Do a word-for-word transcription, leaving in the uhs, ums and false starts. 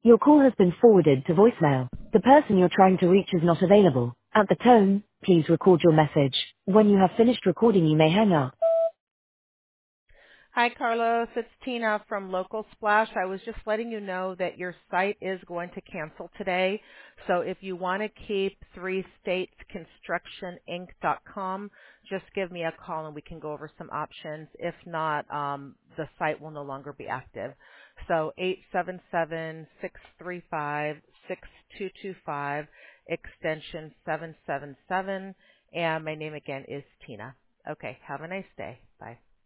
Your call has been forwarded to voicemail. The person you're trying to reach is not available. At the tone, please record your message. When you have finished recording, you may hang up. Hi, Carlos. It's Tina from Local Splash. I was just letting you know that your site is going to cancel today. So if you want to keep three states construction inc dot com, just give me a call and we can go over some options. If not, um, the site will no longer be active. So eight seven seven, six three five, six two two five, extension seven seven seven, and my name again is Tina. Okay, have a nice day. Bye.